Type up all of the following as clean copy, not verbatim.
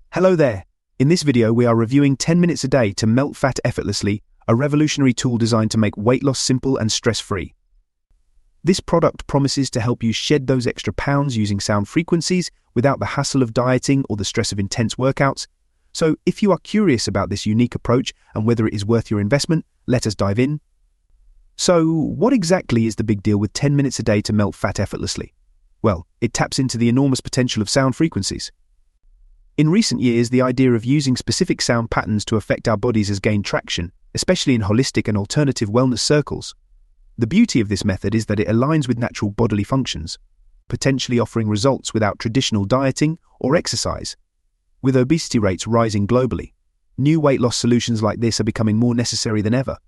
Hello there. In this video, we are reviewing 10 minutes a day to melt fat effortlessly, a revolutionary tool designed to make weight loss simple and stress-free. This product promises to help you shed those extra pounds using sound frequencies without the hassle of dieting or the stress of intense workouts. So if you are curious about this unique approach and whether it is worth your investment, let us dive in. So what exactly is the big deal with 10 minutes a day to melt fat effortlessly? Well, it taps into the enormous potential of sound frequencies. In recent years, the idea of using specific sound patterns to affect our bodies has gained traction, especially in holistic and alternative wellness circles. The beauty of this method is that it aligns with natural bodily functions, potentially offering results without traditional dieting or exercise. With obesity rates rising globally, new weight loss solutions like this are becoming more necessary than ever.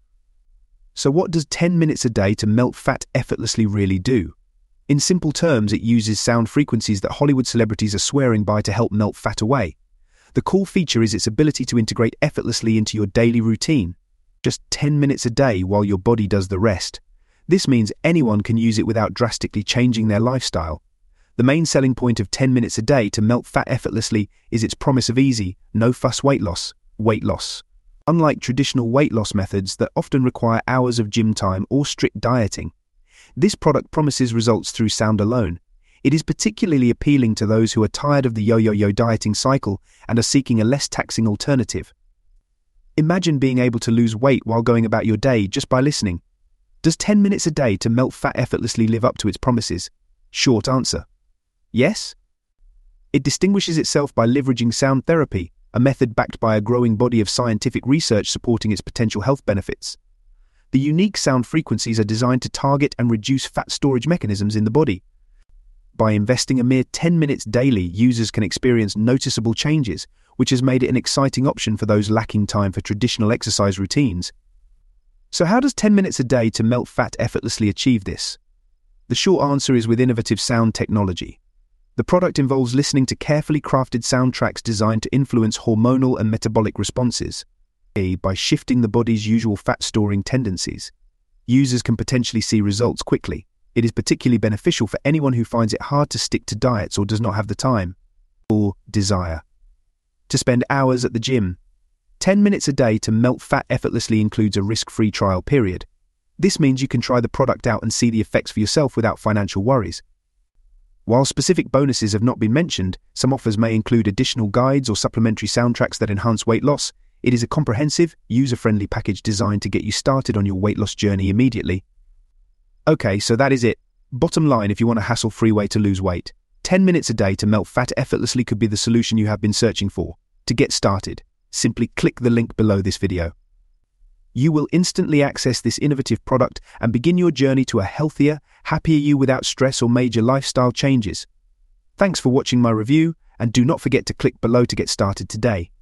So what does 10 minutes a day to melt fat effortlessly really do? In simple terms, it uses sound frequencies that Hollywood celebrities are swearing by to help melt fat away. The cool feature is its ability to integrate effortlessly into your daily routine, just 10 minutes a day while your body does the rest. This means anyone can use it without drastically changing their lifestyle. The main selling point of 10 minutes a day to melt fat effortlessly is its promise of easy, no-fuss weight loss. Unlike traditional weight loss methods that often require hours of gym time or strict dieting, this product promises results through sound alone. It is particularly appealing to those who are tired of the yo-yo-yo dieting cycle and are seeking a less taxing alternative. Imagine being able to lose weight while going about your day just by listening. Does 10 minutes a day to melt fat effortlessly live up to its promises? Short answer: yes. It distinguishes itself by leveraging sound therapy, a method backed by a growing body of scientific research supporting its potential health benefits. The unique sound frequencies are designed to target and reduce fat storage mechanisms in the body. By investing a mere 10 minutes daily, users can experience noticeable changes, which has made it an exciting option for those lacking time for traditional exercise routines. So how does 10 minutes a day to melt fat effortlessly achieve this? The short answer is with innovative sound technology. The product involves listening to carefully crafted soundtracks designed to influence hormonal and metabolic responses. By shifting the body's usual fat-storing tendencies, users can potentially see results quickly. It is particularly beneficial for anyone who finds it hard to stick to diets or does not have the time or desire to spend hours at the gym. 10 minutes a day to melt fat effortlessly includes a risk-free trial period. This means you can try the product out and see the effects for yourself without financial worries. While specific bonuses have not been mentioned, some offers may include additional guides or supplementary soundtracks that enhance weight loss. It is a comprehensive, user-friendly package designed to get you started on your weight loss journey immediately. Okay, so that is it. Bottom line, if you want a hassle-free way to lose weight, 10 minutes a day to melt fat effortlessly could be the solution you have been searching for. To get started, simply click the link below this video. You will instantly access this innovative product and begin your journey to a healthier, happier you without stress or major lifestyle changes. Thanks for watching my review, and do not forget to click below to get started today.